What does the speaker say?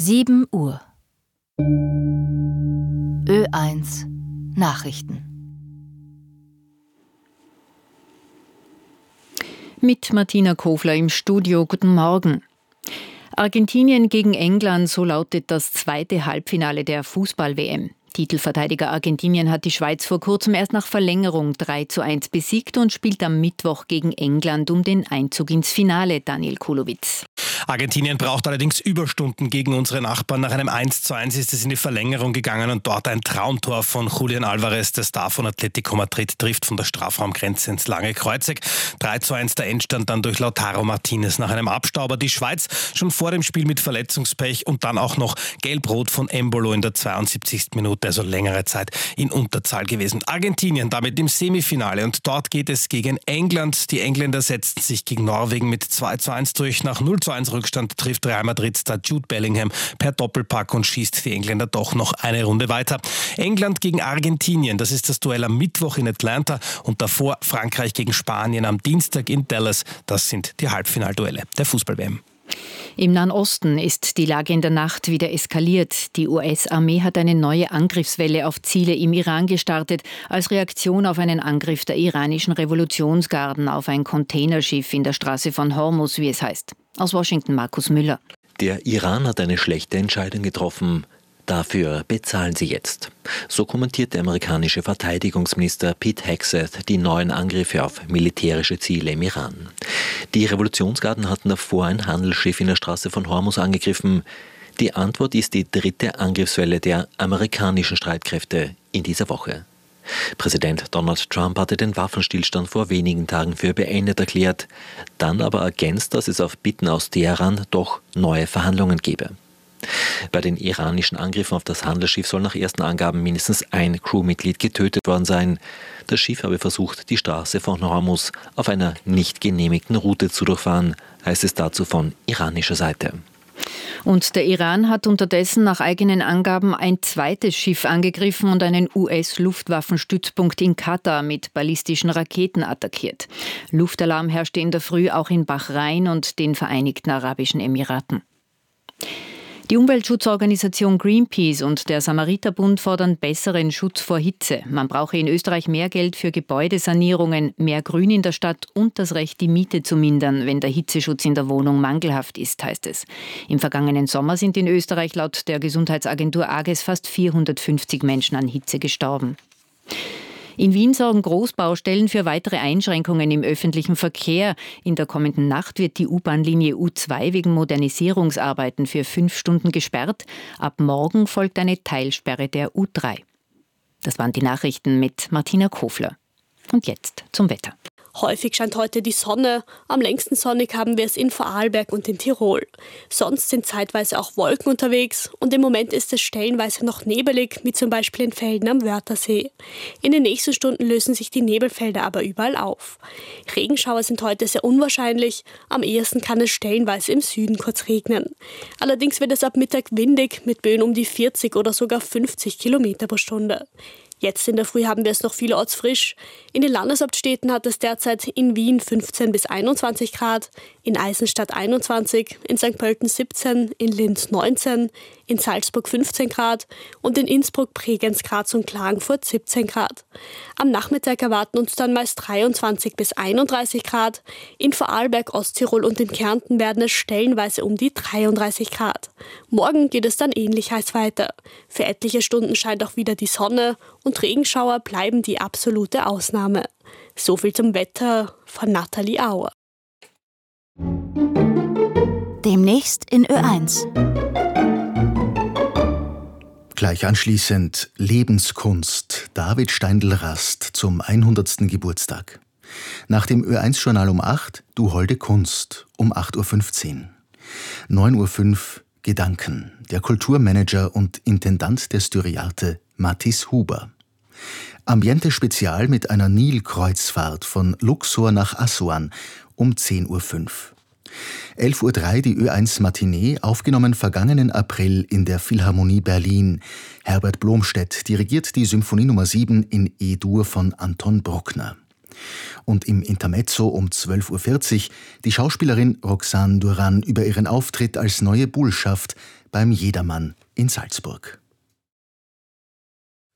7 Uhr. Ö1 Nachrichten. Mit Martina Kofler im Studio. Guten Morgen. Argentinien gegen England, so lautet das zweite Halbfinale der Fußball-WM. Titelverteidiger Argentinien hat die Schweiz vor kurzem erst nach Verlängerung 3:1 besiegt und spielt am Mittwoch gegen England um den Einzug ins Finale. Daniel Kulowitz. Argentinien braucht allerdings Überstunden gegen unsere Nachbarn. Nach einem 1:1 ist es in die Verlängerung gegangen und dort ein Traumtor von Julian Alvarez, der Star von Atletico Madrid, trifft von der Strafraumgrenze ins lange Kreuzeck. 3:1 der Endstand dann durch Lautaro Martinez nach einem Abstauber. Die Schweiz schon vor dem Spiel mit Verletzungspech und dann auch noch Gelb-Rot von Embolo in der 72. Minute, also längere Zeit in Unterzahl gewesen. Argentinien damit im Semifinale und dort geht es gegen England. Die Engländer setzten sich gegen Norwegen mit 2:1 durch. Nach 0:1 Rückstand trifft Real Madrid-Star Jude Bellingham per Doppelpack und schießt die Engländer doch noch eine Runde weiter. England gegen Argentinien, das ist das Duell am Mittwoch in Atlanta und davor Frankreich gegen Spanien am Dienstag in Dallas. Das sind die Halbfinalduelle der Fußball-WM. Im Nahen Osten ist die Lage in der Nacht wieder eskaliert. Die US-Armee hat eine neue Angriffswelle auf Ziele im Iran gestartet, als Reaktion auf einen Angriff der iranischen Revolutionsgarden auf ein Containerschiff in der Straße von Hormuz, wie es heißt. Aus Washington Markus Müller. Der Iran hat eine schlechte Entscheidung getroffen. Dafür bezahlen sie jetzt. So kommentiert der amerikanische Verteidigungsminister Pete Hegseth die neuen Angriffe auf militärische Ziele im Iran. Die Revolutionsgarden hatten davor ein Handelsschiff in der Straße von Hormuz angegriffen. Die Antwort ist die dritte Angriffswelle der amerikanischen Streitkräfte in dieser Woche. Präsident Donald Trump hatte den Waffenstillstand vor wenigen Tagen für beendet erklärt, dann aber ergänzt, dass es auf Bitten aus Teheran doch neue Verhandlungen gebe. Bei den iranischen Angriffen auf das Handelsschiff soll nach ersten Angaben mindestens ein Crewmitglied getötet worden sein. Das Schiff habe versucht, die Straße von Hormuz auf einer nicht genehmigten Route zu durchfahren, heißt es dazu von iranischer Seite. Und der Iran hat unterdessen nach eigenen Angaben ein zweites Schiff angegriffen und einen US-Luftwaffenstützpunkt in Katar mit ballistischen Raketen attackiert. Luftalarm herrschte in der Früh auch in Bahrain und den Vereinigten Arabischen Emiraten. Die Umweltschutzorganisation Greenpeace und der Samariterbund fordern besseren Schutz vor Hitze. Man brauche in Österreich mehr Geld für Gebäudesanierungen, mehr Grün in der Stadt und das Recht, die Miete zu mindern, wenn der Hitzeschutz in der Wohnung mangelhaft ist, heißt es. Im vergangenen Sommer sind in Österreich laut der Gesundheitsagentur AGES fast 450 Menschen an Hitze gestorben. In Wien sorgen Großbaustellen für weitere Einschränkungen im öffentlichen Verkehr. In der kommenden Nacht wird die U-Bahn-Linie U2 wegen Modernisierungsarbeiten für 5 Stunden gesperrt. Ab morgen folgt eine Teilsperre der U3. Das waren die Nachrichten mit Martina Kofler. Und jetzt zum Wetter. Häufig scheint heute die Sonne. Am längsten sonnig haben wir es in Vorarlberg und in Tirol. Sonst sind zeitweise auch Wolken unterwegs und im Moment ist es stellenweise noch nebelig, wie zum Beispiel in Velden am Wörthersee. In den nächsten Stunden lösen sich die Nebelfelder aber überall auf. Regenschauer sind heute sehr unwahrscheinlich. Am ehesten kann es stellenweise im Süden kurz regnen. Allerdings wird es ab Mittag windig mit Böen um die 40 oder sogar 50 Kilometer pro Stunde. Jetzt in der Früh haben wir es noch vielerorts frisch. In den Landeshauptstädten hat es derzeit in Wien 15 bis 21 Grad, in Eisenstadt 21, in St. Pölten 17, in Linz 19, in Salzburg 15 Grad und in Innsbruck, Bregenz, Graz und Klagenfurt 17 Grad. Am Nachmittag erwarten uns dann meist 23 bis 31 Grad. In Vorarlberg, Osttirol und in Kärnten werden es stellenweise um die 33 Grad. Morgen geht es dann ähnlich heiß weiter. Für etliche Stunden scheint auch wieder die Sonne und Regenschauer bleiben die absolute Ausnahme. So viel zum Wetter von Nathalie Auer. Demnächst in Ö1. Gleich anschließend Lebenskunst, David Steindl-Rast zum 100. Geburtstag. Nach dem Ö1-Journal um 8, Du holde Kunst um 8.15 Uhr. 9.05 Uhr Gedanken, der Kulturmanager und Intendant der Styriarte Mathis Huber. Ambiente-Spezial mit einer Nilkreuzfahrt von Luxor nach Assuan um 10.05 Uhr. 11.03 Uhr die Ö1-Matinee, aufgenommen vergangenen April in der Philharmonie Berlin. Herbert Blomstedt dirigiert die Symphonie Nummer 7 in E-Dur von Anton Bruckner. Und im Intermezzo um 12.40 Uhr die Schauspielerin Roxane Duran über ihren Auftritt als neue Bullschaft beim Jedermann in Salzburg.